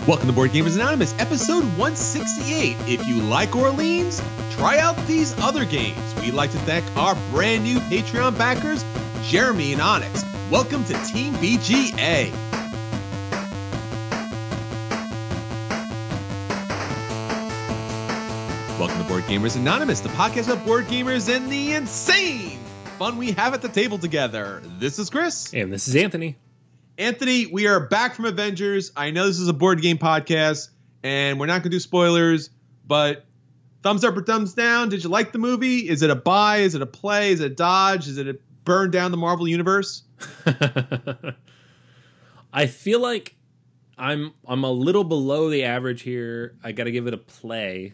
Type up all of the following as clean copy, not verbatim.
Welcome to Board Gamers Anonymous, episode 168. If you like Orleans, try out these other games. We'd like to thank our brand new Patreon backers, Jeremy and Onyx. Welcome to Team BGA. Welcome to Board Gamers Anonymous, the podcast of board gamers and the insane fun we have at the table together. This is Chris. And this is Anthony. Anthony, we are back from Avengers. I know this is a board game podcast, and we're not going to do spoilers, but thumbs up or thumbs down? Did you like the movie? Is it a buy? Is it a play? Is it a dodge? Is it a burn down the Marvel Universe? I feel like I'm a little below the average here. I got to give it a play.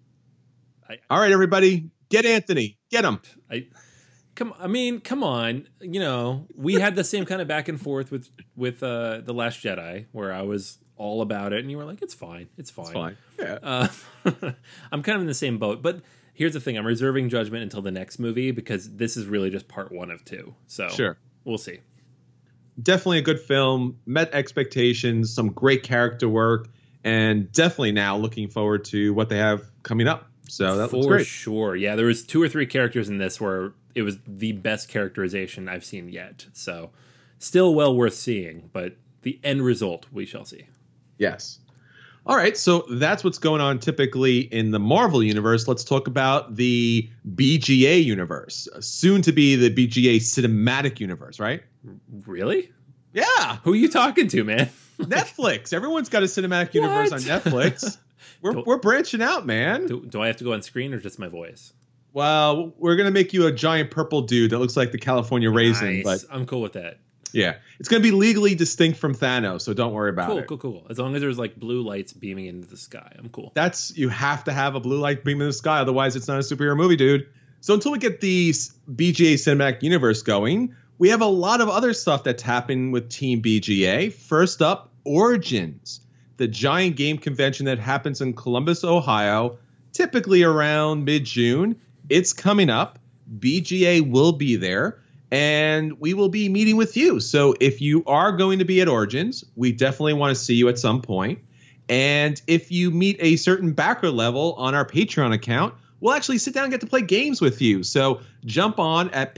All right, everybody, get Anthony. Get him. Come on. You know, we had the same kind of back and forth with The Last Jedi, where I was all about it, and you were like, "It's fine, it's fine." Yeah. I'm kind of in the same boat, but here's the thing: I'm reserving judgment until the next movie because this is really just part one of two. So sure, we'll see. Definitely a good film. Met expectations. Some great character work, and definitely now looking forward to what they have coming up. So that looks great. For sure. Yeah, there was 2 or 3 characters in this where it was the best characterization I've seen yet. So still well worth seeing, but the end result we shall see. Yes. All right, so that's what's going on typically in the Marvel universe. Let's talk about the BGA universe, soon to be the BGA cinematic universe, right? Really? Yeah. Who are you talking to, man? Netflix. Everyone's got a cinematic universe on Netflix. We're branching out, man. Do I have to go on screen or just my voice? Well, we're going to make you a giant purple dude that looks like the California raisin. Nice. But I'm cool with that. yeah, it's going to be legally distinct from Thanos, so don't worry about it. Cool. As long as there's like blue lights beaming into the sky, I'm cool. You have to have a blue light beam in the sky, otherwise it's not a superhero movie, dude. So until we get the BGA cinematic universe going, we have a lot of other stuff that's happening with Team BGA. First up, Origins, the giant game convention that happens in Columbus, Ohio, typically around mid-June. It's coming up. BGA will be there, and we will be meeting with you. So if you are going to be at Origins, we definitely want to see you at some point. And if you meet a certain backer level on our Patreon account, we'll actually sit down and get to play games with you. So jump on at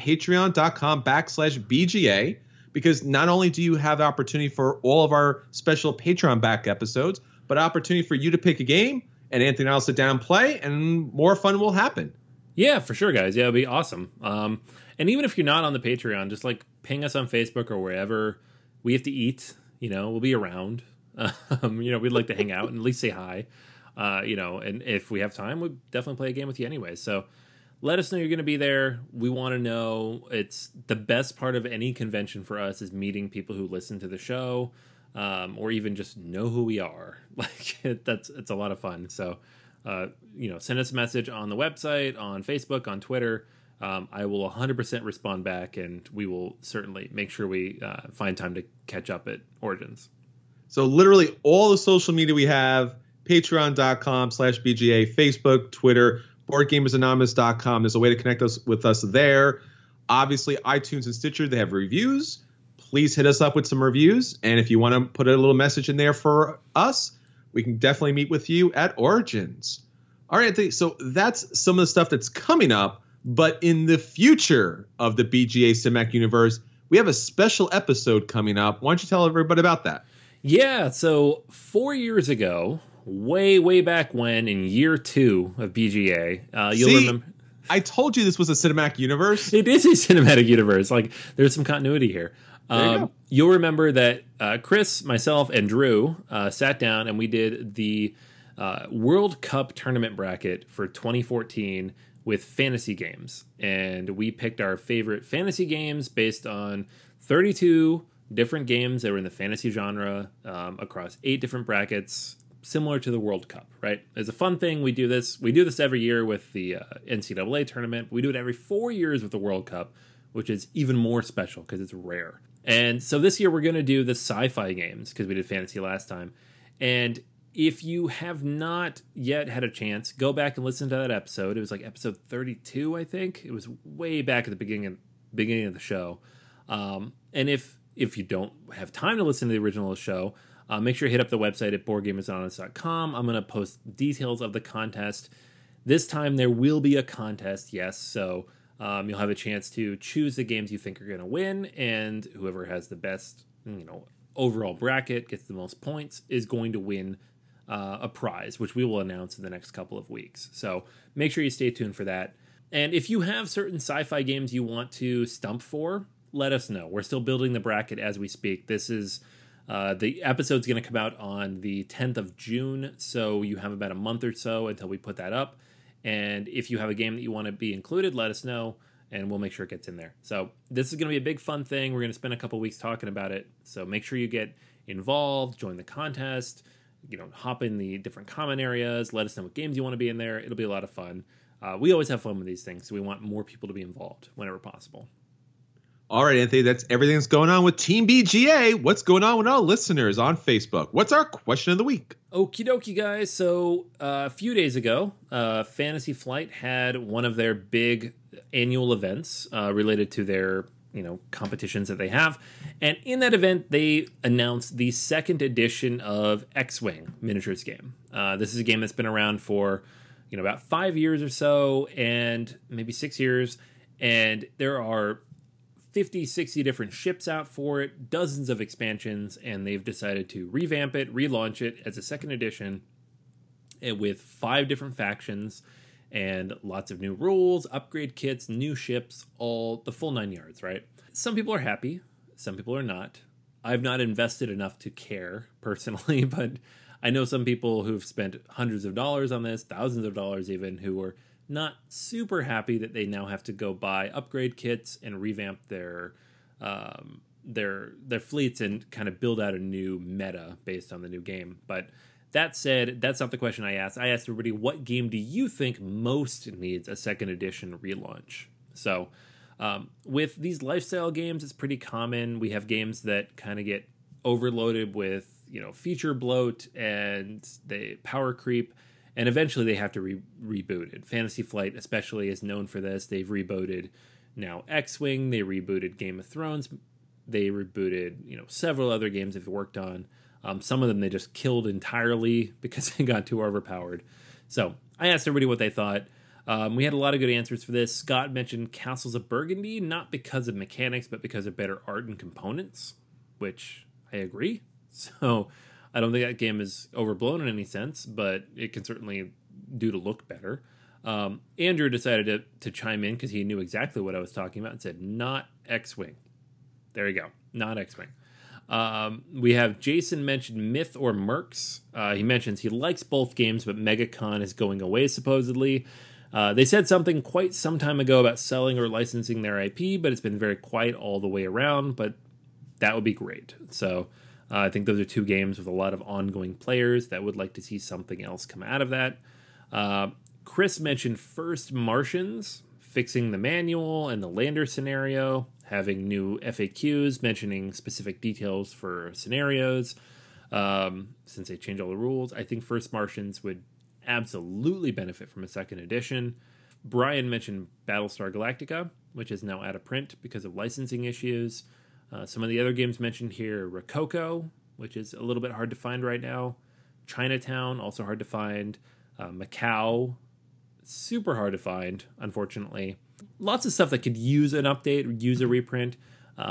patreon.com/BGA, because not only do you have the opportunity for all of our special Patreon back episodes, but opportunity for you to pick a game, and Anthony and I will sit down and play, and more fun will happen. Yeah, for sure, guys. Yeah, it'll be awesome. And even if you're not on the Patreon, just like ping us on Facebook or wherever. We have to eat. You know, we'll be around. We'd like to hang out and at least say hi. And if we have time, we'll definitely play a game with you anyway. So let us know you're going to be there. We want to know. It's the best part of any convention for us is meeting people who listen to the show, or even just know who we are. It's a lot of fun. So, send us a message on the website, on Facebook, on Twitter. I will 100% respond back, and we will certainly make sure we find time to catch up at Origins. So literally all the social media we have, patreon.com/BGA, Facebook, Twitter, BoardGamersAnonymous.com. There's a way to connect us with us there. Obviously, iTunes and Stitcher, they have reviews. Please hit us up with some reviews. And if you want to put a little message in there for us, we can definitely meet with you at Origins. All right, Anthony, so that's some of the stuff that's coming up. But in the future of the BGA Cinematic Universe, we have a special episode coming up. Why don't you tell everybody about that? Yeah, so 4 years ago, way back when, in year 2 of BGA, you'll remember. I told you this was a cinematic universe. It is a cinematic universe. Like, there's some continuity here. You'll remember that Chris, myself, and Drew sat down and we did the World Cup tournament bracket for 2014 with fantasy games. And we picked our favorite fantasy games based on 32 different games that were in the fantasy genre across 8 different brackets, similar to the World Cup, right? It's a fun thing. We do this every year with the NCAA tournament. We do it every 4 years with the World Cup, which is even more special because it's rare. And so this year we're going to do the sci-fi games because we did fantasy last time. And if you have not yet had a chance, go back and listen to that episode. It was like episode 32, I think. It was way back at the beginning of the show. And if you don't have time to listen to the original show, Make sure you hit up the website at boardgamersanonymous.com. I'm going to post details of the contest. This time there will be a contest, yes, so you'll have a chance to choose the games you think are going to win, and whoever has the best, overall bracket, gets the most points, is going to win a prize, which we will announce in the next couple of weeks. So make sure you stay tuned for that. And if you have certain sci-fi games you want to stump for, let us know. We're still building the bracket as we speak. This is the episode's going to come out on the 10th of June, so you have about a month or so until we put that up. And if you have a game that you want to be included, let us know, and we'll make sure it gets in there. So this is going to be a big fun thing. We're going to spend a couple weeks talking about it. So make sure you get involved, join the contest, hop in the different comment areas, let us know what games you want to be in there. It'll be a lot of fun. We always have fun with these things, so we want more people to be involved whenever possible. All right, Anthony, that's everything that's going on with Team BGA. What's going on with our listeners on Facebook? What's our question of the week? Okie dokie, guys. So a few days ago, Fantasy Flight had one of their big annual events related to their competitions that they have. And in that event, they announced the second edition of X-Wing miniatures game. This is a game that's been around for, about 5 years or so, and maybe 6 years. And there are 50, 60 different ships out for it, dozens of expansions, and they've decided to revamp it, relaunch it as a second edition with 5 different factions and lots of new rules, upgrade kits, new ships, all the full 9 yards, right? Some people are happy, some people are not. I've not invested enough to care personally, but I know some people who've spent hundreds of dollars on this, thousands of dollars even, who are not super happy that they now have to go buy upgrade kits and revamp their fleets and kind of build out a new meta based on the new game. But that said, that's not the question I asked. I asked everybody, what game do you think most needs a second edition relaunch? So with these lifestyle games, it's pretty common. We have games that kind of get overloaded with, feature bloat and the power creep, and eventually they have to reboot it. Fantasy Flight especially is known for this. They've rebooted now X-Wing, they rebooted Game of Thrones, they rebooted, several other games they've worked on. Some of them they just killed entirely because they got too overpowered. So I asked everybody what they thought. We had a lot of good answers for this. Scott mentioned Castles of Burgundy, not because of mechanics, but because of better art and components, which I agree. So I don't think that game is overblown in any sense, but it can certainly do to look better. Andrew decided to chime in because he knew exactly what I was talking about and said, not X-Wing. There you go. Not X-Wing. We have Jason mentioned Myth or Mercs. He mentions he likes both games, but MegaCon is going away supposedly. They said something quite some time ago about selling or licensing their IP, but it's been very quiet all the way around, but that would be great. So I think those are 2 games with a lot of ongoing players that would like to see something else come out of that. Chris mentioned First Martians, fixing the manual and the lander scenario, having new FAQs, mentioning specific details for scenarios. Since they changed all the rules, I think First Martians would absolutely benefit from a second edition. Brian mentioned Battlestar Galactica, which is now out of print because of licensing issues. Some of the other games mentioned here, Rococo, which is a little bit hard to find right now. Chinatown, also hard to find. Macau, super hard to find, unfortunately. Lots of stuff that could use an update, use a reprint.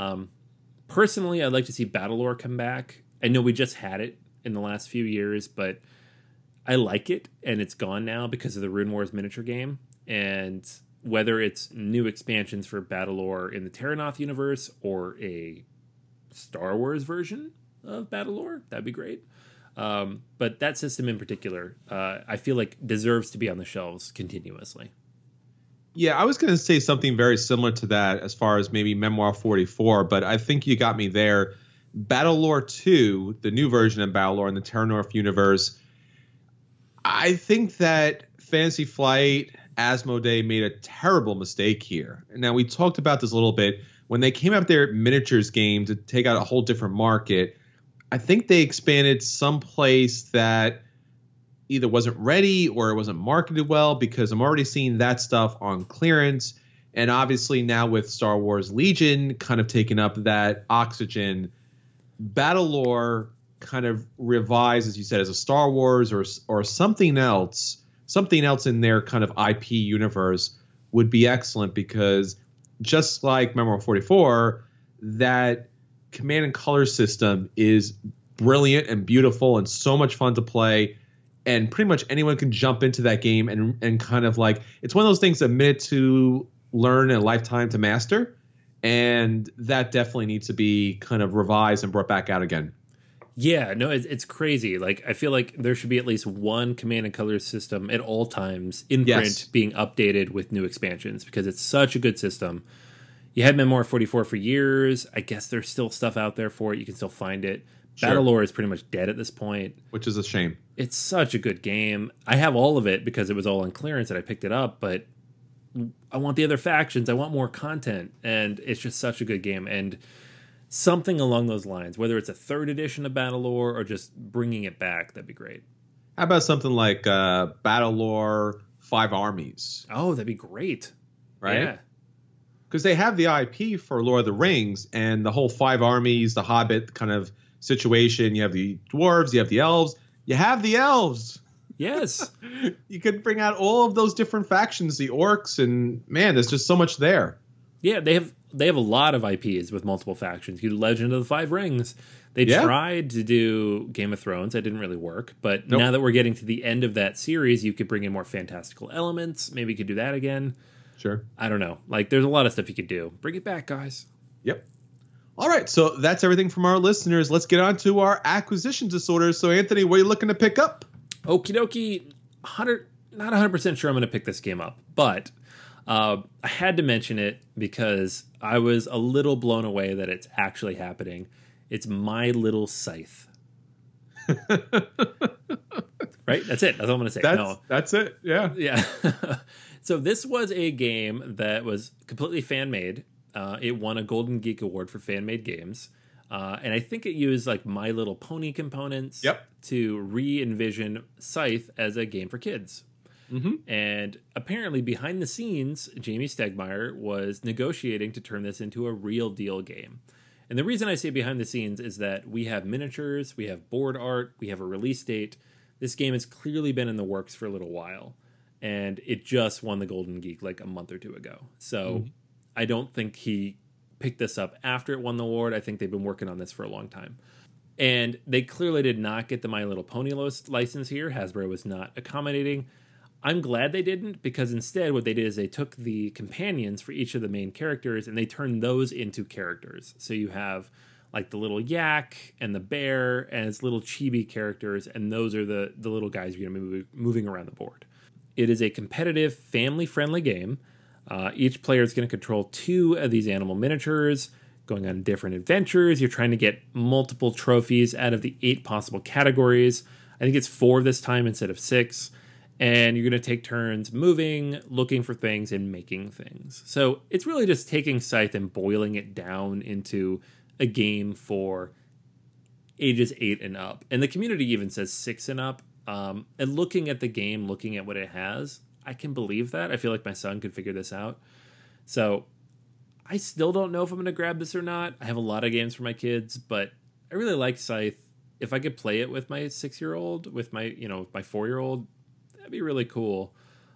Personally, I'd like to see Battlelore come back. I know we just had it in the last few years, but I like it, and it's gone now because of the Rune Wars miniature game. And whether it's new expansions for Battlelore in the Terranoth universe or a Star Wars version of Battlelore, that'd be great. But that system in particular, I feel like deserves to be on the shelves continuously. Yeah, I was going to say something very similar to that as far as maybe Memoir 44, but I think you got me there. Battlelore 2, the new version of Battlelore in the Terranoth universe, I think that Fantasy Flight, Asmodee made a terrible mistake here. Now, we talked about this a little bit. When they came out with their miniatures game to take out a whole different market, I think they expanded someplace that either wasn't ready or it wasn't marketed well, because I'm already seeing that stuff on clearance. And obviously now with Star Wars Legion kind of taking up that oxygen, Battlelore kind of revised, as you said, as a Star Wars or something else in their kind of IP universe would be excellent, because just like Memoir 44, that command and color system is brilliant and beautiful and so much fun to play. And pretty much anyone can jump into that game and kind of like, it's one of those things, a minute to learn and a lifetime to master. And that definitely needs to be kind of revised and brought back out again. Yeah, no, it's crazy. Like, I feel like there should be at least one command and color system at all times in print being updated with new expansions, because it's such a good system. You had Memoir 44 for years. I guess there's still stuff out there for it. You can still find it. Sure. Battlelore is pretty much dead at this point. Which is a shame. It's such a good game. I have all of it because it was all on clearance and I picked it up, but I want the other factions. I want more content. And it's just such a good game. And something along those lines, whether it's a 3rd edition of Battlelore or just bringing it back, that'd be great. How about something like Battlelore 5 Armies? Oh, that'd be great. Right? Yeah. Because they have the IP for Lord of the Rings and the whole 5 Armies, the Hobbit kind of situation. You have the dwarves, you have the elves. You have the elves. Yes. You could bring out all of those different factions, the orcs, and man, there's just so much there. Yeah, they have a lot of IPs with multiple factions. You do Legend of the Five Rings. They tried to do Game of Thrones. That didn't really work. But now that we're getting to the end of that series, you could bring in more fantastical elements. Maybe you could do that again. Sure. I don't know. Like, there's a lot of stuff you could do. Bring it back, guys. Yep. All right, so that's everything from our listeners. Let's get on to our acquisition disorders. So, Anthony, what are you looking to pick up? Okie dokie. Not 100% sure I'm going to pick this game up, but I had to mention it because I was a little blown away that it's actually happening. It's My Little Scythe. Right? That's it. That's all I'm going to say. That's it. Yeah. Yeah. So this was a game that was completely fan-made. It won a Golden Geek Award for fan-made games. And I think it used like My Little Pony components to re-envision Scythe as a game for kids. Mm-hmm. And apparently behind the scenes, Jamie Stegmaier was negotiating to turn this into a real deal game. And the reason I say behind the scenes is that we have miniatures, we have board art, we have a release date. This game has clearly been in the works for a little while. And it just won the Golden Geek like a month or two ago. So I don't think he picked this up after it won the award. I think they've been working on this for a long time. And they clearly did not get the My Little Pony license here. Hasbro was not accommodating. I'm glad they didn't, because instead what they did is they took the companions for each of the main characters and they turned those into characters. So you have like the little yak and the bear and its little chibi characters, and those are the little guys you're going to be moving around the board. It is a competitive, family-friendly game. Each player is going to control 2 of these animal miniatures, going on different adventures. You're trying to get multiple trophies out of the 8 possible categories. I think it's 4 this time instead of 6. And you're going to take turns moving, looking for things, and making things. So it's really just taking Scythe and boiling it down into a game for ages 8 and up. And the community even says 6 and up. And looking at the game, looking at what it has, I can believe that. I feel like my son could figure this out. So I still don't know if I'm going to grab this or not. I have a lot of games for my kids, but I really like Scythe. If I could play it with my 6-year-old, with my, my 4-year-old, that'd be really cool.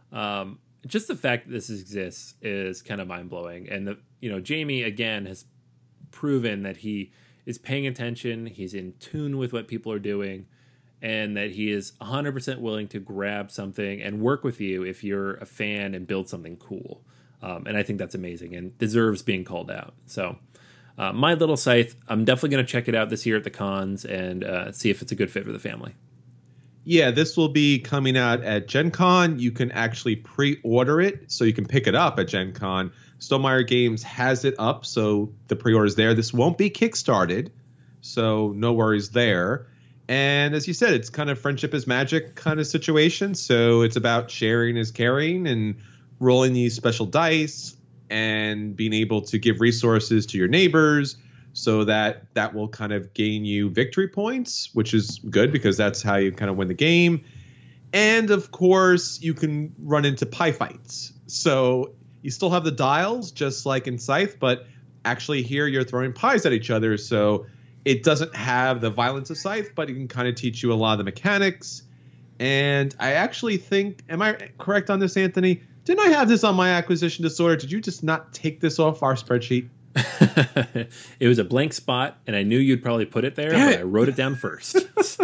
Just the fact that this exists is kind of mind-blowing. And Jamie, again, has proven that he is paying attention. He's in tune with what people are doing, and that he is 100% willing to grab something and work with you if you're a fan and build something cool. And I think that's amazing and deserves being called out. So My Little Scythe, I'm definitely going to check it out this year at the cons and see if it's a good fit for the family. Yeah, this will be coming out at Gen Con. You can actually pre-order it, so you can pick it up at Gen Con. Stonemaier Games has it up, so the pre-order is there. This won't be kickstarted, so no worries there. And as you said, it's kind of friendship is magic kind of situation. So it's about sharing is caring and rolling these special dice and being able to give resources to your neighbors so that will kind of gain you victory points, which is good because that's how you kind of win the game. And of course, you can run into pie fights. So you still have the dials just like in Scythe, but actually here you're throwing pies at each other. So It doesn't have the violence of Scythe, but it can kind of teach you a lot of the mechanics. And I actually think, am I correct on this, Anthony? Didn't I have this on my acquisition disorder? Did you just not take this off our spreadsheet? It was a blank spot, and I knew you'd probably put it there, but I wrote it down first.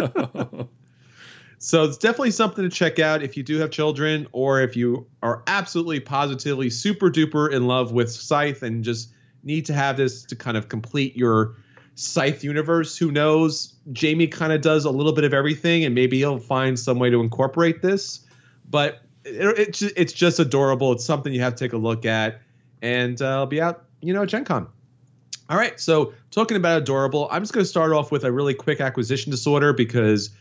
So it's definitely something to check out if you do have children, or if you are absolutely positively super duper in love with Scythe and just need to have this to kind of complete your Scythe universe. Who knows? Jamie kind of does a little bit of everything, and maybe he'll find some way to incorporate this. But it's just adorable. It's something you have to take a look at, and it'll be out, at Gen Con. All right, so talking about adorable, I'm just going to start off with a really quick acquisition disorder, because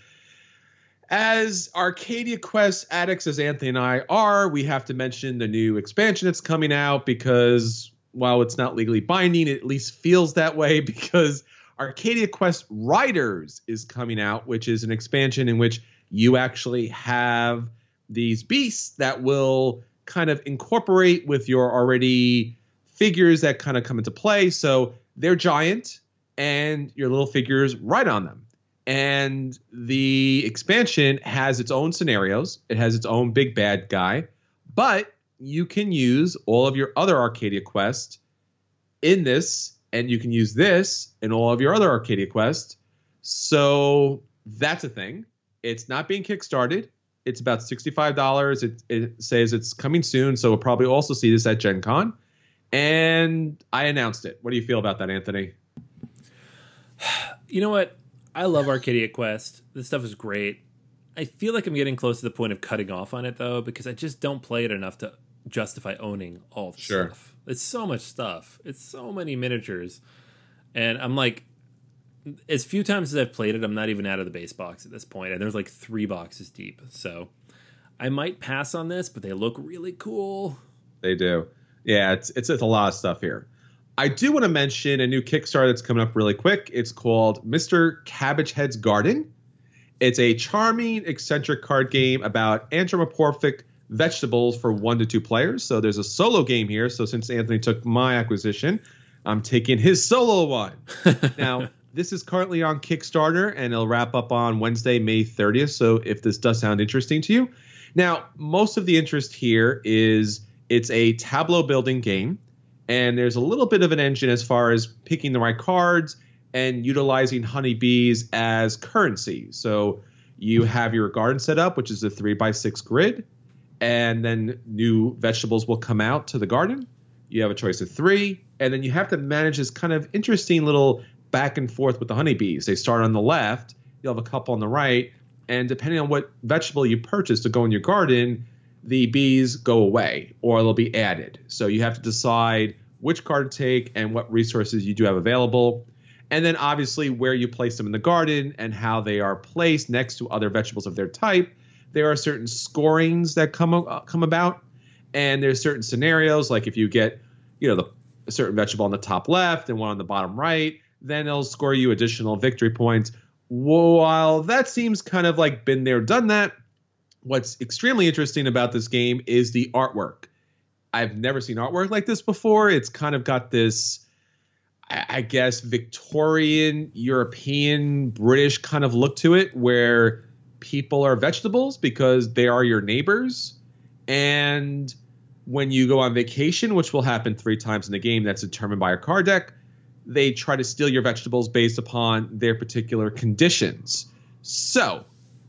as Arcadia Quest addicts as Anthony and I are, we have to mention the new expansion that's coming out, because while it's not legally binding, it at least feels that way, because Arcadia Quest Riders is coming out, which is an expansion in which you actually have these beasts that will kind of incorporate with your already figures that kind of come into play. So they're giant, and your little figures ride on them. And the expansion has its own scenarios. It has its own big bad guy, but you can use all of your other Arcadia Quest in this, and you can use this in all of your other Arcadia Quest. So that's a thing. It's not being kickstarted. It's about $65. It says it's coming soon, so we'll probably also see this at Gen Con. And I announced it. What do you feel about that, Anthony? You know what? I love Arcadia Quest. This stuff is great. I feel like I'm getting close to the point of cutting off on it, though, because I just don't play it enough to justify owning all the stuff. It's so much stuff. It's so many miniatures. And I'm like, as few times as I've played it, I'm not even out of the base box at this point. And there's like 3 boxes deep. So I might pass on this, but they look really cool. They do. Yeah, it's a lot of stuff here. I do want to mention a new Kickstarter that's coming up really quick. It's called Mr. Cabbagehead's Garden. It's a charming, eccentric card game about anthropomorphic vegetables for 1 to 2 players. So there's a solo game here. So since Anthony took my acquisition, I'm taking his solo one. Now, this is currently on Kickstarter, and it'll wrap up on Wednesday, May 30th. So if this does sound interesting to you. Now, most of the interest here is it's a tableau building game, and there's a little bit of an engine as far as picking the right cards and utilizing honeybees as currency. So you have your garden set up, which is a 3x6 grid, and then new vegetables will come out to the garden. You have a choice of 3, and then you have to manage this kind of interesting little back and forth with the honeybees. They start on the left, you'll have a couple on the right, and depending on what vegetable you purchase to go in your garden, the bees go away or they'll be added. So you have to decide which card to take and what resources you do have available. And then obviously where you place them in the garden and how they are placed next to other vegetables of their type. There are certain scorings that come about, and there's certain scenarios, like if you get, a certain vegetable on the top left and one on the bottom right, then it'll score you additional victory points. While that seems kind of like been there, done that, what's extremely interesting about this game is the artwork. I've never seen artwork like this before. It's kind of got this, I guess, Victorian, European, British kind of look to it, where people are vegetables because they are your neighbors. And when you go on vacation, which will happen 3 times in the game, that's determined by your card deck, they try to steal your vegetables based upon their particular conditions. So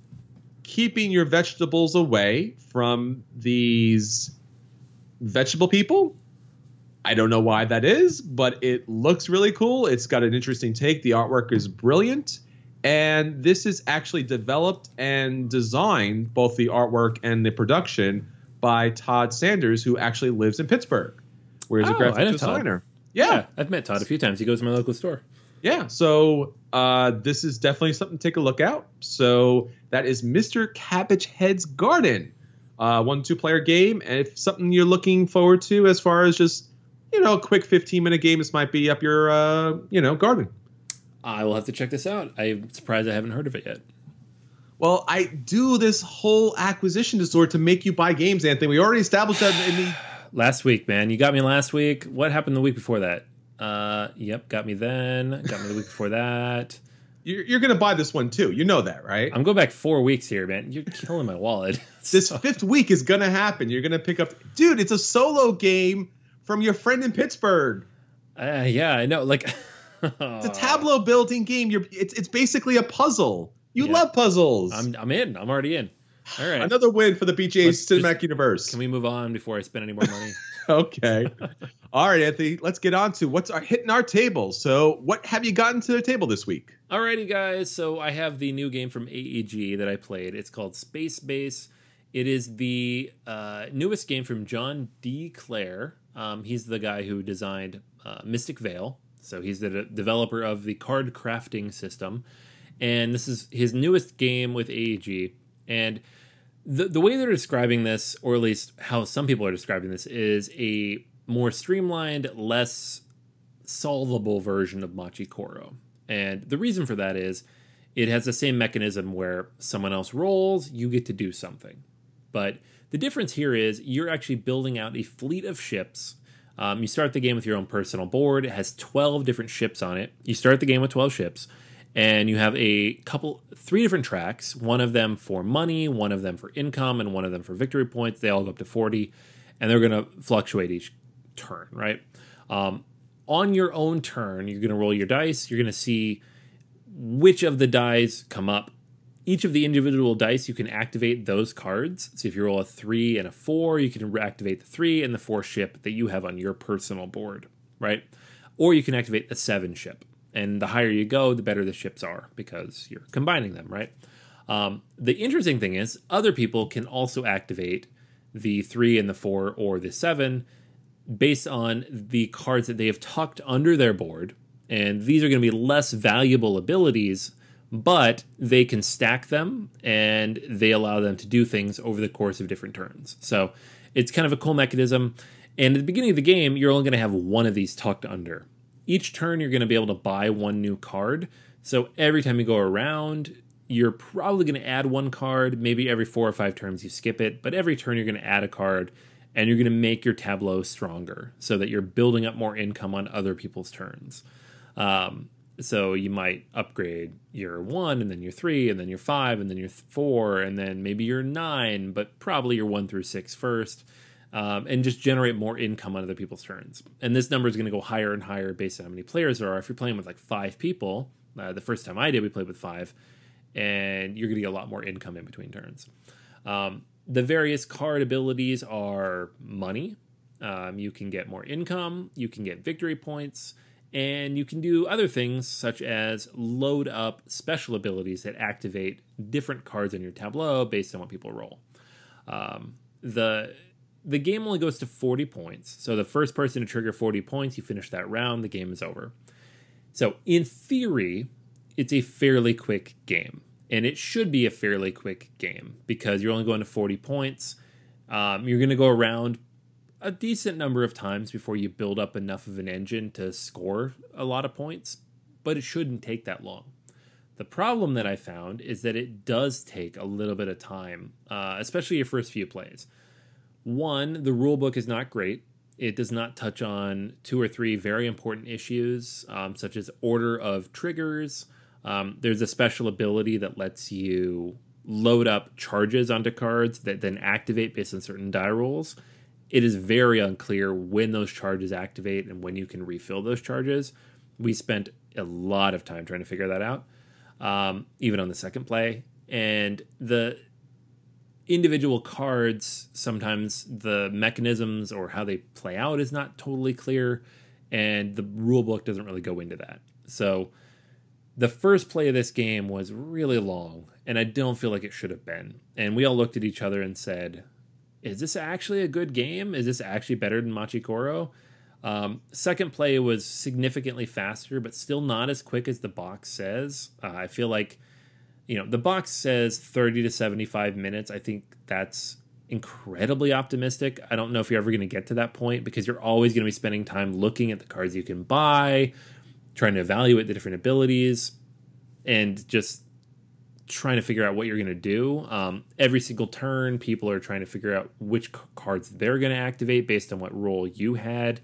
keeping your vegetables away from these vegetable people, I don't know why that is, but it looks really cool. It's got an interesting take. The artwork is brilliant. And this is actually developed and designed, both the artwork and the production, by Todd Sanders, who actually lives in Pittsburgh, where he's a graphic designer. Yeah, I've met Todd a few times. He goes to my local store. Yeah, so this is definitely something to take a look out. So that is Mr. Cabbagehead's Garden, 1 to 2 player game. And if something you're looking forward to as far as just, a quick 15-minute game, this might be up your, garden. I will have to check this out. I'm surprised I haven't heard of it yet. Well, I do this whole acquisition disorder to make you buy games, Anthony. We already established that in the... Last week, man. You got me last week. What happened the week before that? Yep, got me then. Got me the week before that. You're going to buy this one too. You know that, right? I'm going back 4 weeks here, man. You're killing my wallet. This fifth week is going to happen. You're going to pick up... Dude, it's a solo game from your friend in Pittsburgh. Yeah, I know. Like, it's a tableau building game. It's basically a puzzle. You love puzzles. I'm in. I'm already in. All right. Another win for the BGA Cinematic Universe. Can we move on before I spend any more money? Okay. All right, Anthony, let's get on to what's hitting our table. So what have you gotten to the table this week? Alrighty, guys. So I have the new game from AEG that I played. It's called Space Base. It is the newest game from John D. Clare. He's the guy who designed Mystic Vale. So he's the developer of the card crafting system. And this is his newest game with AEG. And the way they're describing this, or at least how some people are describing this, is a more streamlined, less solvable version of Machi Koro. And the reason for that is it has the same mechanism where someone else rolls, you get to do something. But the difference here is you're actually building out a fleet of ships. You start the game with your own personal board. It has 12 different ships on it. You start the game with 12 ships. And you have 3 different tracks, one of them for money, one of them for income, and one of them for victory points. They all go up to 40, and they're going to fluctuate each turn, right? On your own turn, you're going to roll your dice. You're going to see which of the dice come up. Each of the individual dice, you can activate those cards. So if you roll a 3 and a 4, you can activate the 3 and the 4 ship that you have on your personal board, right? Or you can activate the 7 ship. And the higher you go, the better the ships are because you're combining them, right? The interesting thing is other people can also activate the 3 and the 4 or the 7 based on the cards that they have tucked under their board. And these are going to be less valuable abilities, but they can stack them and they allow them to do things over the course of different turns. So it's kind of a cool mechanism. And at the beginning of the game, you're only going to have one of these tucked under. Each turn, you're going to be able to buy one new card. So every time you go around, you're probably going to add one card. Maybe every 4 or 5 turns you skip it. But every turn, you're going to add a card. And you're going to make your tableau stronger so that you're building up more income on other people's turns. So you might upgrade your 1, and then your 3, and then your 5, and then your 4, and then maybe your 9, but probably your 1 through 6 first. And just generate more income on other people's turns. And this number is going to go higher and higher based on how many players there are. If you're playing with like 5 people, the first time I did, we played with 5, and you're going to get a lot more income in between turns. The various card abilities are money. You can get more income. You can get victory points. And you can do other things such as load up special abilities that activate different cards in your tableau based on what people roll. The game only goes to 40 points. So the first person to trigger 40 points, you finish that round, the game is over. So in theory, it's a fairly quick game. And it should be a fairly quick game because you're only going to 40 points. You're going to go around a decent number of times before you build up enough of an engine to score a lot of points, but it shouldn't take that long. The problem that I found is that it does take a little bit of time, especially your first few plays. One, the rulebook is not great. It does not touch on 2 or 3 very important issues, such as order of triggers. There's a special ability that lets you load up charges onto cards that then activate based on certain die rolls. It is very unclear when those charges activate and when you can refill those charges. We spent a lot of time trying to figure that out, even on the second play. And the individual cards, sometimes the mechanisms or how they play out is not totally clear, and the rule book doesn't really go into that. So the first play of this game was really long, and I don't feel like it should have been. And we all looked at each other and said, is this actually a good game? Is this actually better than Machi Koro? Second play was significantly faster, but still not as quick as the box says. I feel like, the box says 30 to 75 minutes. I think that's incredibly optimistic. I don't know if you're ever going to get to that point because you're always going to be spending time looking at the cards you can buy, trying to evaluate the different abilities, and just trying to figure out what you're going to do. Every single turn, people are trying to figure out which cards they're going to activate based on what role you had.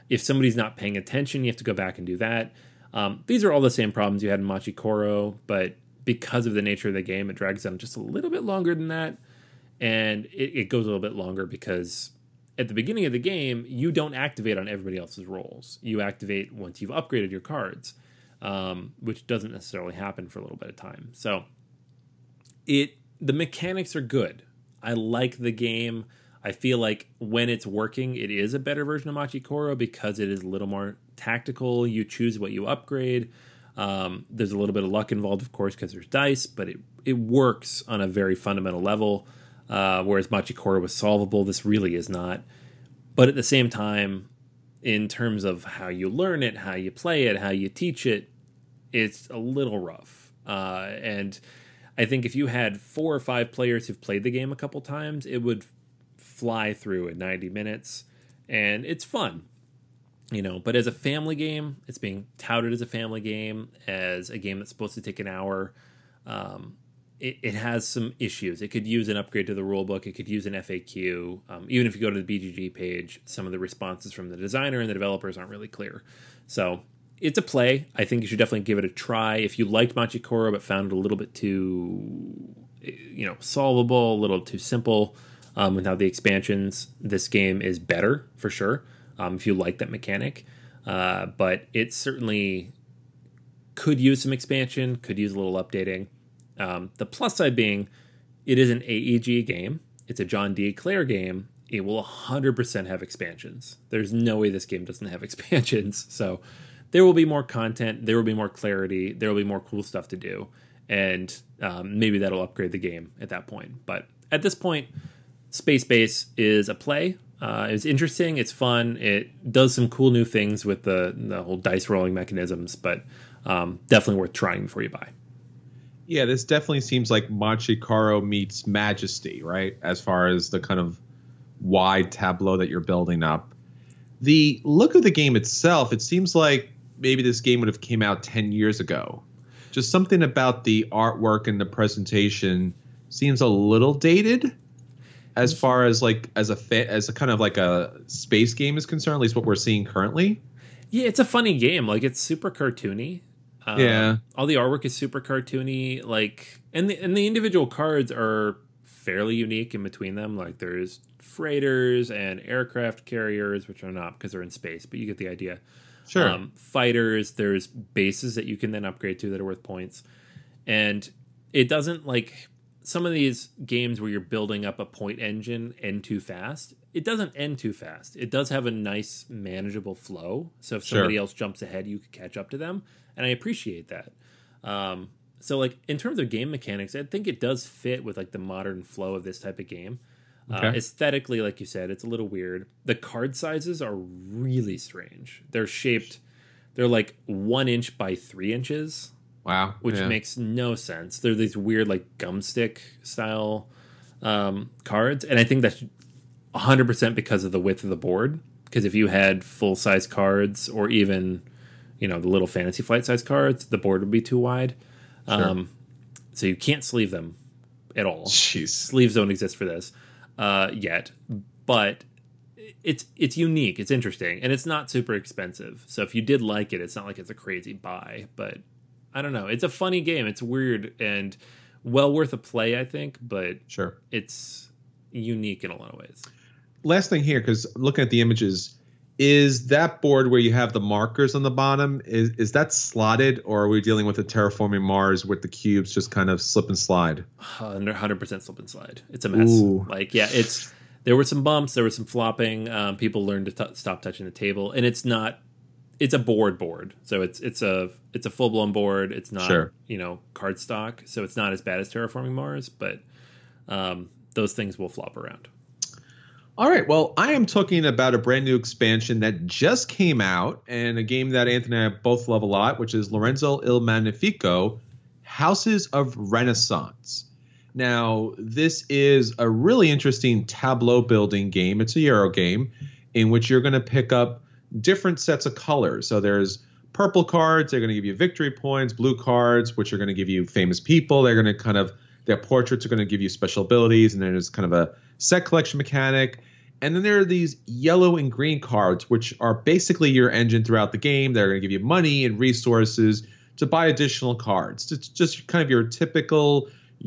If somebody's not paying attention, you have to go back and do that. These are all the same problems you had in Machi Koro, but because of the nature of the game, it drags on just a little bit longer than that. And it goes a little bit longer because at the beginning of the game, you don't activate on everybody else's rolls. You activate once you've upgraded your cards, which doesn't necessarily happen for a little bit of time. So the mechanics are good. I like the game. I feel like when it's working, it is a better version of Machi Koro because it is a little more tactical. You choose what you upgrade. There's a little bit of luck involved, of course, because there's dice, but it works on a very fundamental level. Whereas Machi Koro was solvable, this really is not. But at the same time, in terms of how you learn it, how you play it, how you teach it, it's a little rough. And I think if you had 4 or 5 players who've played the game a couple times, it would fly through in 90 minutes, and it's fun. But as a family game, it's being touted as a family game, as a game that's supposed to take an hour. It has some issues. It could use an upgrade to the rulebook. It could use an FAQ. Even if you go to the BGG page, some of the responses from the designer and the developers aren't really clear. So it's a play. I think you should definitely give it a try. If you liked Machi Koro but found it a little bit too, solvable, a little too simple, without the expansions, this game is better for sure. If you like that mechanic, but it certainly could use some expansion, could use a little updating. The plus side being, it is an AEG game. It's a John D. Clare game. It will 100% have expansions. There's no way this game doesn't have expansions. So there will be more content. There will be more clarity. There will be more cool stuff to do. And maybe that'll upgrade the game at that point. But at this point, Space Base is a play. It's interesting. It's fun. It does some cool new things with the whole dice rolling mechanisms, but definitely worth trying before you buy. Yeah, this definitely seems like Machi Koro meets Majesty, right? As far as the kind of wide tableau that you're building up. The look of the game itself, it seems like maybe this game would have came out 10 years ago. Just something about the artwork and the presentation seems a little dated. As far as as a kind of like a space game is concerned, at least what we're seeing currently. Yeah, it's a funny game. It's super cartoony. Yeah, all the artwork is super cartoony. And the individual cards are fairly unique in between them. There's freighters and aircraft carriers, which are not because they're in space, but you get the idea. Sure. Fighters. There's bases that you can then upgrade to that are worth points, and it doesn't some of these games where you're building up a point engine end too fast. It doesn't end too fast. It does have a nice manageable flow. So if somebody else jumps ahead, you can catch up to them. And I appreciate that. So in terms of game mechanics, I think it does fit with the modern flow of this type of game. Okay. Aesthetically, like you said, it's a little weird. The card sizes are really strange. They're 1 inch by 3 inches. Wow. Which makes no sense. They're these weird gumstick style cards. And I think that's 100% because of the width of the board. Because if you had full size cards or even, the little Fantasy Flight size cards, the board would be too wide. Sure. So you can't sleeve them at all. Jeez. Sleeves don't exist for this yet. But it's unique. It's interesting. And it's not super expensive. So if you did like it, it's not like it's a crazy buy. But I don't know. It's a funny game. It's weird and well worth a play, I think, but sure, it's unique in a lot of ways. Last thing here, because looking at the images, is that board where you have the markers on the bottom, is that slotted, or are we dealing with a terraforming Mars with the cubes just kind of slip and slide? 100% slip and slide. It's a mess. Ooh. There were some bumps, there was some flopping. People learned to stop touching the table, and it's a board. So it's a full blown board. It's not card stock. So it's not as bad as Terraforming Mars, but those things will flop around. All right. Well, I am talking about a brand new expansion that just came out, and a game that Anthony and I both love a lot, which is Lorenzo Il Magnifico, Houses of Renaissance. Now, this is a really interesting tableau building game. It's a Euro game in which you're going to pick up different sets of colors. So there's purple cards. They're going to give you victory points. Blue cards, which are going to give you famous people. They're going to their portraits are going to give you special abilities. And then there's kind of a set collection mechanic. And then there are these yellow and green cards, which are basically your engine throughout the game. They're going to give you money and resources to buy additional cards. It's just kind of your typical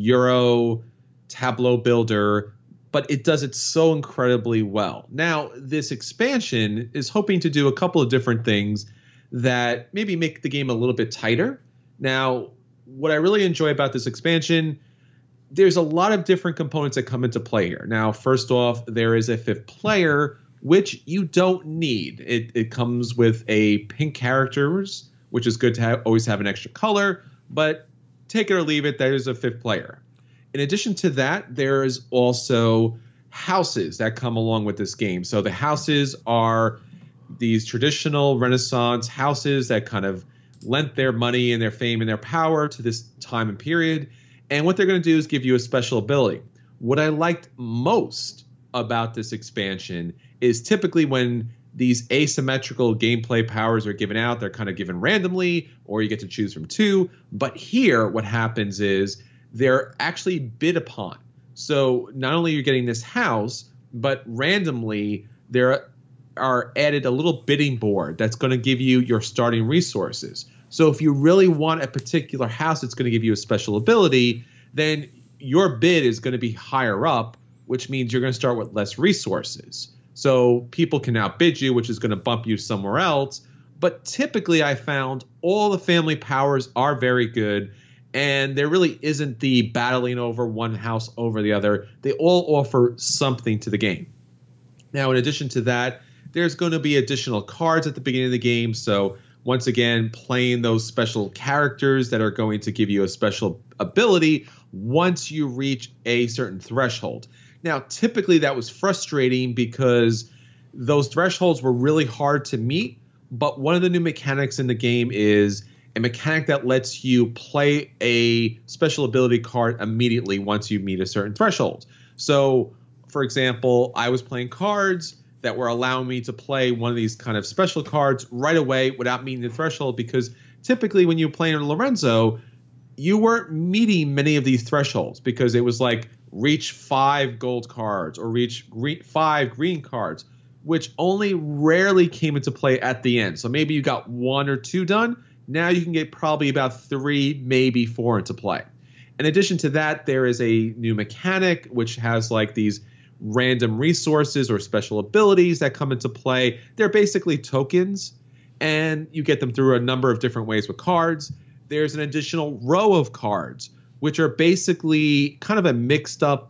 Euro tableau builder, but it does it so incredibly well. Now, this expansion is hoping to do a couple of different things that maybe make the game a little bit tighter. Now, what I really enjoy about this expansion, there's a lot of different components that come into play here. Now, first off, there is a 5th player, which you don't need. It comes with a pink characters, which is good to always have an extra color, but take it or leave it, there's a 5th player. In addition to that, there is also houses that come along with this game. So the houses are these traditional Renaissance houses that kind of lent their money and their fame and their power to this time and period. And what they're going to do is give you a special ability. What I liked most about this expansion is typically when these asymmetrical gameplay powers are given out, they're kind of given randomly, or you get to choose from 2. But here, what happens is they're actually bid upon. So not only are you getting this house, but randomly there are added a little bidding board that's going to give you your starting resources. So if you really want a particular house that's going to give you a special ability, then your bid is going to be higher up, which means you're going to start with less resources. So people can outbid you, which is going to bump you somewhere else. But typically I found all the family powers are very good, and there really isn't the battling over one house over the other. They all offer something to the game. Now, in addition to that, there's going to be additional cards at the beginning of the game. So once again, playing those special characters that are going to give you a special ability once you reach a certain threshold. Now, typically that was frustrating because those thresholds were really hard to meet. But one of the new mechanics in the game is a mechanic that lets you play a special ability card immediately once you meet a certain threshold. So, for example, I was playing cards that were allowing me to play one of these kind of special cards right away without meeting the threshold, because typically when you play in Lorenzo, you weren't meeting many of these thresholds because it was like reach 5 gold cards or reach 5 green cards, which only rarely came into play at the end. So maybe you got 1 or 2 done. Now you can get probably about 3, maybe 4 into play. In addition to that, there is a new mechanic which has like these random resources or special abilities that come into play. They're basically tokens, and you get them through a number of different ways with cards. There's an additional row of cards, which are basically kind of a mixed up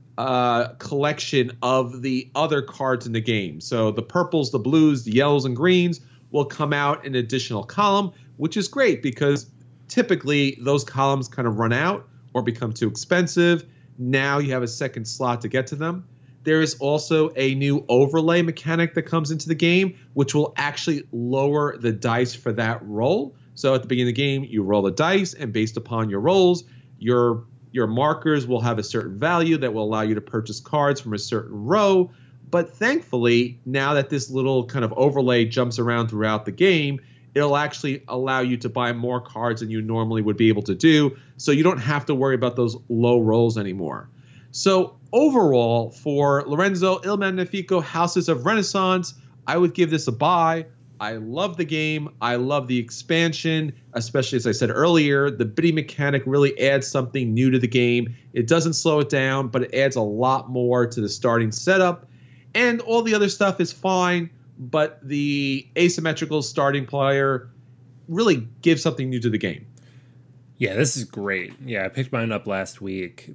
collection of the other cards in the game. So the purples, the blues, the yellows, and greens will come out in an additional column, which is great because typically those columns kind of run out or become too expensive. Now you have a second slot to get to them. There is also a new overlay mechanic that comes into the game, which will actually lower the dice for that roll. So at the beginning of the game, you roll the dice, and based upon your rolls, your markers will have a certain value that will allow you to purchase cards from a certain row. But thankfully, now that this little kind of overlay jumps around throughout the game, it'll actually allow you to buy more cards than you normally would be able to do. So you don't have to worry about those low rolls anymore. So overall, for Lorenzo Il Magnifico Houses of Renaissance, I would give this a buy. I love the game. I love the expansion, especially as I said earlier, the bidding mechanic really adds something new to the game. It doesn't slow it down, but it adds a lot more to the starting setup. And all the other stuff is fine, but the asymmetrical starting player really gives something new to the game. Yeah, this is great. Yeah, I picked mine up last week.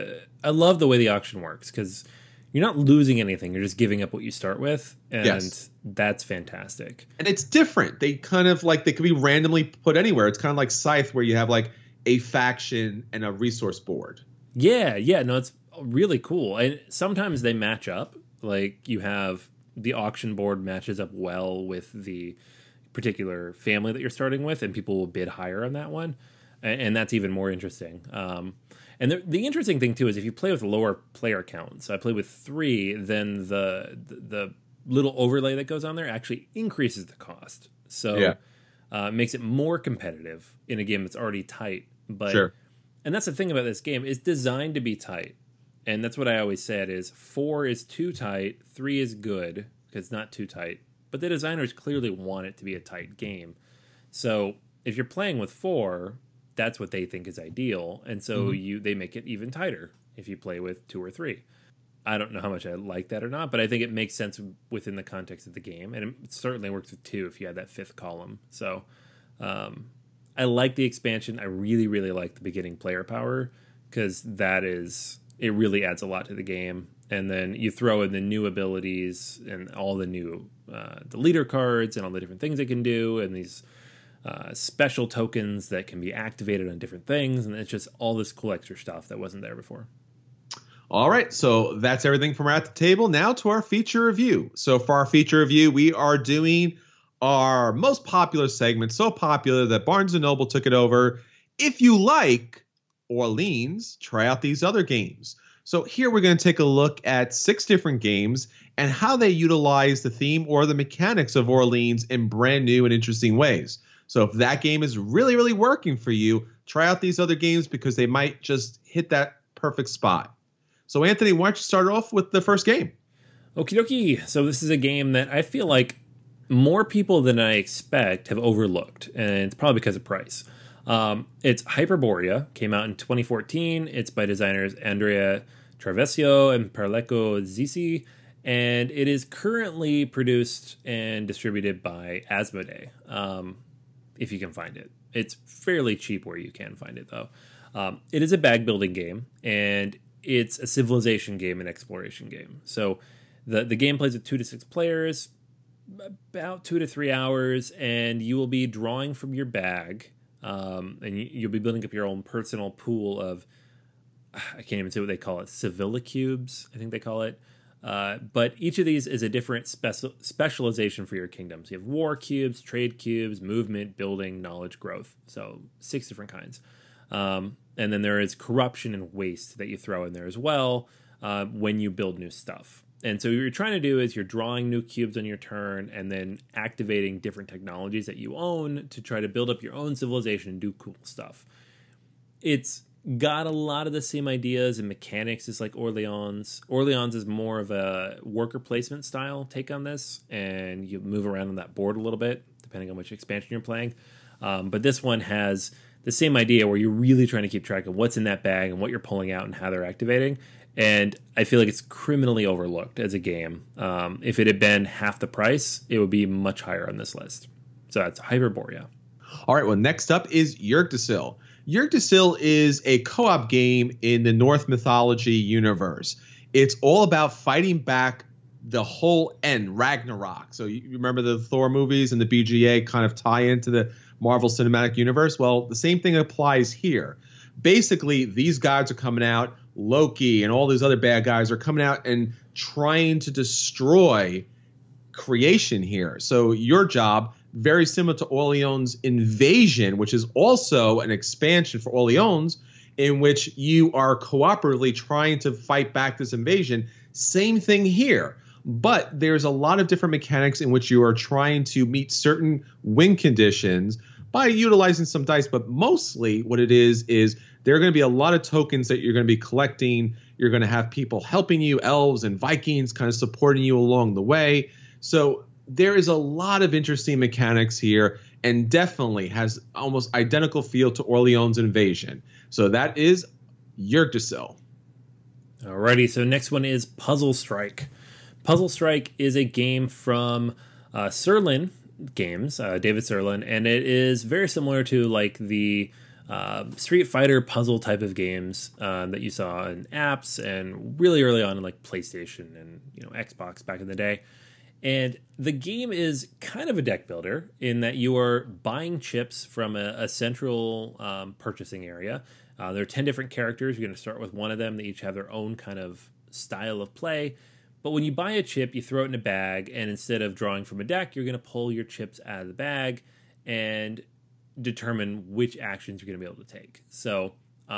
I love the way the auction works because you're not losing anything. You're just giving up what you start with, and yes, that's fantastic. And it's different. They kind of like they could be randomly put anywhere. It's kind of like Scythe, where you have like a faction and a resource board. Yeah, no, it's really cool. And sometimes they match up. Like you have the auction board matches up well with the particular family that you're starting with, and people will bid higher on that one. And that's even more interesting. And the interesting thing, too, is if you play with lower player counts, so I play with 3, then the little overlay that goes on there actually increases the cost. So it makes it more competitive in a game that's already tight. But, sure. And that's the thing about this game. It's designed to be tight. And that's what I always said is 4 is too tight, 3 is good because it's not too tight. But the designers clearly want it to be a tight game. So if you're playing with 4, that's what they think is ideal. And so they make it even tighter if you play with 2 or 3. I don't know how much I like that or not, but I think it makes sense within the context of the game. And it certainly works with 2 if you had that 5th column. So I like the expansion. I really, really like the beginning player power because it really adds a lot to the game. And then you throw in the new abilities and all the new the leader cards and all the different things it can do and these special tokens that can be activated on different things. And it's just all this cool extra stuff that wasn't there before. All right, so that's everything from At the Table. Now to our feature review. So for our feature review, we are doing our most popular segment, so popular that Barnes & Noble took it over. If you like Orleans, try out these other games. So here we're going to take a look at 6 different games and how they utilize the theme or the mechanics of Orleans in brand new and interesting ways. So if that game is really, really working for you, try out these other games because they might just hit that perfect spot. So Anthony, why don't you start off with the first game? Okie dokie. So this is a game that I feel like more people than I expect have overlooked, and it's probably because of price. It's Hyperborea, came out in 2014. It's by designers Andrea Travesio and Parleco Zisi, and it is currently produced and distributed by Asmodee, if you can find it. It's fairly cheap where you can find it, though. It is a bag building game, and it's a civilization game and exploration game. So the game plays with 2 to 6 players, about 2 to 3 hours, and you will be drawing from your bag, and you'll be building up your own personal pool of, I can't even say what they call it, civilicubes, I think they call it. But each of these is a different specialization for your kingdom. So you have war cubes, trade cubes, movement, building, knowledge, growth. So 6 different kinds. And then there is corruption and waste that you throw in there as well when you build new stuff. And so what you're trying to do is you're drawing new cubes on your turn and then activating different technologies that you own to try to build up your own civilization and do cool stuff. It's got a lot of the same ideas and mechanics as like Orleans. Orleans is more of a worker placement style take on this, and you move around on that board a little bit depending on which expansion you're playing. But this one has the same idea where you're really trying to keep track of what's in that bag and what you're pulling out and how they're activating. And I feel like it's criminally overlooked as a game. If it had been half the price, it would be much higher on this list. So that's Hyperborea. All right, well, next up is Yggdrasil. Yggdrasil is a co-op game in the Norse mythology universe. It's all about fighting back the whole end, Ragnarok. So you remember the Thor movies and the BGA kind of tie into the Marvel Cinematic Universe? Well, the same thing applies here. Basically, these guys are coming out, Loki and all these other bad guys are coming out and trying to destroy creation here. So your job, very similar to Orleans Invasion, which is also an expansion for Orleans, in which you are cooperatively trying to fight back this invasion. Same thing here. But there's a lot of different mechanics in which you are trying to meet certain win conditions by utilizing some dice. But mostly what it is there are going to be a lot of tokens that you're going to be collecting. You're going to have people helping you, elves and Vikings kind of supporting you along the way. So there is a lot of interesting mechanics here and definitely has almost identical feel to Orleans Invasion. So that is Yggdrasil. Alrighty, so next one is Puzzle Strike. Puzzle Strike is a game from Sirlin Games, David Sirlin, and it is very similar to like the Street Fighter puzzle type of games that you saw in apps and really early on in like PlayStation and Xbox back in the day. And the game is kind of a deck builder in that you are buying chips from a central purchasing area. There are 10 different characters. You're going to start with one of them. They each have their own kind of style of play. But when you buy a chip, you throw it in a bag, and instead of drawing from a deck, you're going to pull your chips out of the bag and determine which actions you're going to be able to take. So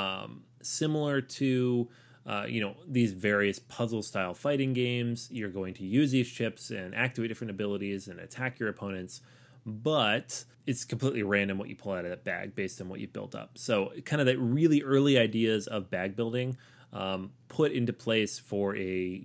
similar to these various puzzle-style fighting games, you're going to use these chips and activate different abilities and attack your opponents, but it's completely random what you pull out of that bag based on what you've built up. So kind of that really early ideas of bag building put into place for a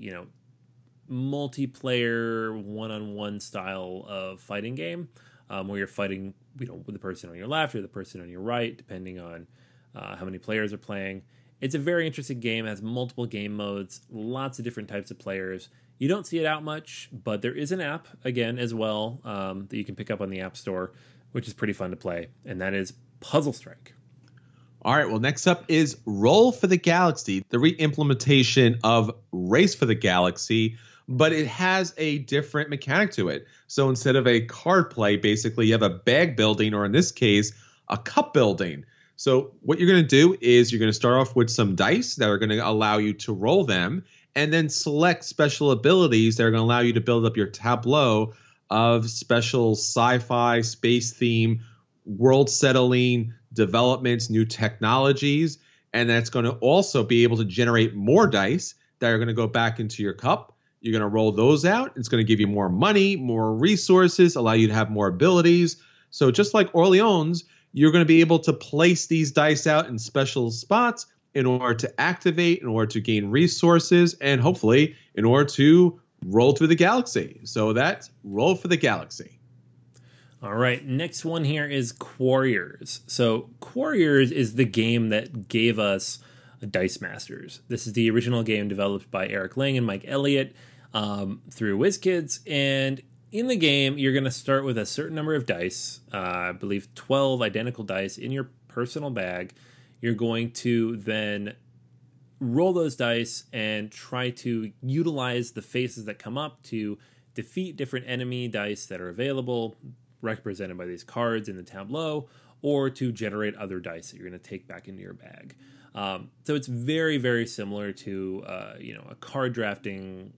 multiplayer one-on-one style of fighting game, where you're fighting with the person on your left or the person on your right, depending on how many players are playing. It's a very interesting game. It has multiple game modes, lots of different types of players. You don't see it out much, but there is an app, again, as well, that you can pick up on the App Store, which is pretty fun to play, and that is Puzzle Strike. All right, well, next up is Roll for the Galaxy, the re-implementation of Race for the Galaxy, but it has a different mechanic to it. So instead of a card play, basically you have a bag building, or in this case, a cup building. So what you're going to do is you're going to start off with some dice that are going to allow you to roll them, and then select special abilities that are going to allow you to build up your tableau of special sci-fi, space theme, world settling, developments, new technologies. And that's going to also be able to generate more dice that are going to go back into your cup. You're going to roll those out. It's going to give you more money, more resources, allow you to have more abilities. So just like Orleans, you're going to be able to place these dice out in special spots in order to activate, in order to gain resources, and hopefully in order to roll through the galaxy. So that's Roll for the Galaxy. All right, next one here is Quarriors. So Quarriors is the game that gave us Dice Masters. This is the original game developed by Eric Lang and Mike Elliott through WizKids. And in the game, you're going to start with a certain number of dice, I believe 12 identical dice in your personal bag. You're going to then roll those dice and try to utilize the faces that come up to defeat different enemy dice that are available, represented by these cards in the tableau, or to generate other dice that you're going to take back into your bag. So it's very, very similar to a card drafting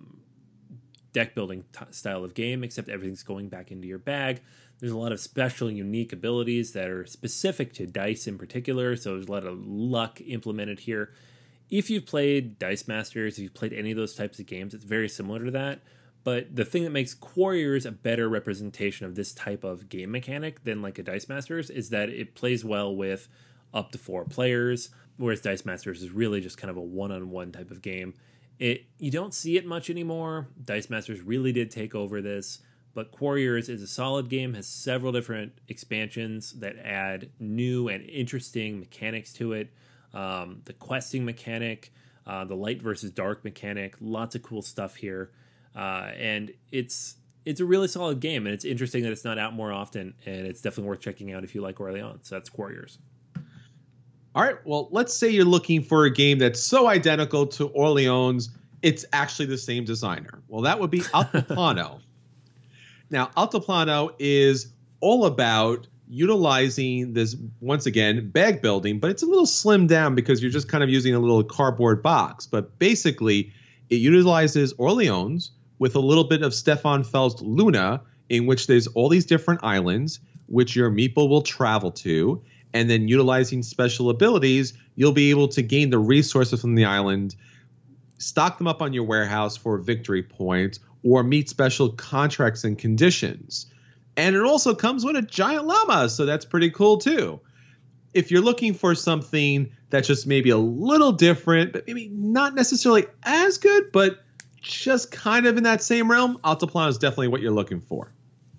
deck building style of game, except everything's going back into your bag. There's a lot of special, unique abilities that are specific to dice in particular, so there's a lot of luck implemented here. If you've played Dice Masters, if you've played any of those types of games, it's very similar to that. But the thing that makes Quarriors a better representation of this type of game mechanic than like a Dice Masters is that it plays well with up to 4 players, whereas Dice Masters is really just kind of a one-on-one type of game. You don't see it much anymore. Dice Masters really did take over this, but Quarriors is a solid game, has several different expansions that add new and interesting mechanics to it. The questing mechanic, the light versus dark mechanic, lots of cool stuff here. And it's a really solid game, and it's interesting that it's not out more often, and it's definitely worth checking out if you like Orleans. So that's Quarriors. All right, well, let's say you're looking for a game that's so identical to Orleans, it's actually the same designer. Well, that would be Altiplano. Now, Altiplano is all about utilizing this, once again, bag building, but it's a little slimmed down because you're just kind of using a little cardboard box. But basically, it utilizes Orleans with a little bit of Stefan Feld's Luna, in which there's all these different islands, which your meeple will travel to. And then utilizing special abilities, you'll be able to gain the resources from the island, stock them up on your warehouse for victory points, or meet special contracts and conditions. And it also comes with a giant llama, so that's pretty cool too. If you're looking for something that's just maybe a little different, but maybe not necessarily as good, but just kind of in that same realm, Altiplano is definitely what you're looking for.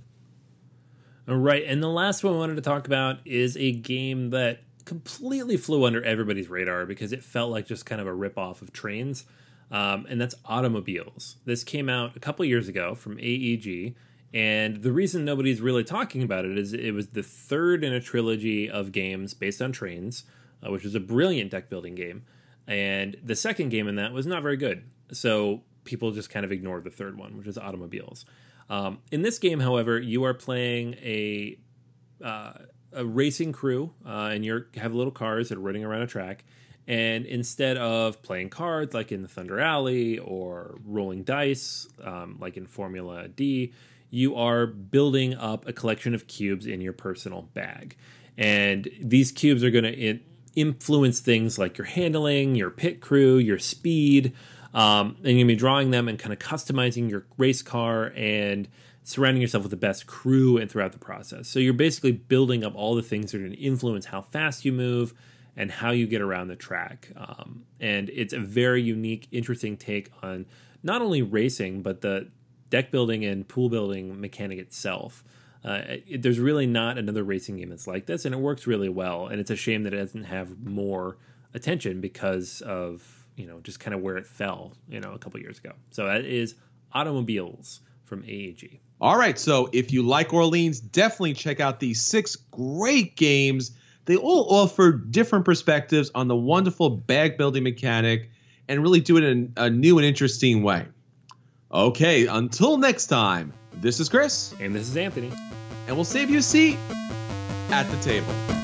All right, and the last one I wanted to talk about is a game that completely flew under everybody's radar because it felt like just kind of a ripoff of Trains, and that's Automobiles. This came out a couple years ago from AEG, and the reason nobody's really talking about it is it was the third in a trilogy of games based on Trains, which was a brilliant deck-building game, and the second game in that was not very good, so people just kind of ignored the third one, which is Automobiles. In this game, however, you are playing a racing crew, and you have little cars that are running around a track. And instead of playing cards like in the Thunder Alley or rolling dice like in Formula D, you are building up a collection of cubes in your personal bag. And these cubes are going to influence things like your handling, your pit crew, your speed. And you're going to be drawing them and kind of customizing your race car and surrounding yourself with the best crew and throughout the process. So you're basically building up all the things that are going to influence how fast you move, and how you get around the track. And it's a very unique, interesting take on not only racing, but the deck building and pool building mechanic itself. There's really not another racing game that's like this, and it works really well. And it's a shame that it doesn't have more attention because of, just kind of where it fell, a couple years ago. So that is Automobiles from AEG. All right, so if you like Orleans, definitely check out these 6 great games. They all offer different perspectives on the wonderful bag building mechanic and really do it in a new and interesting way. Okay, until next time, this is Chris. And this is Anthony. And we'll save you a seat at the table.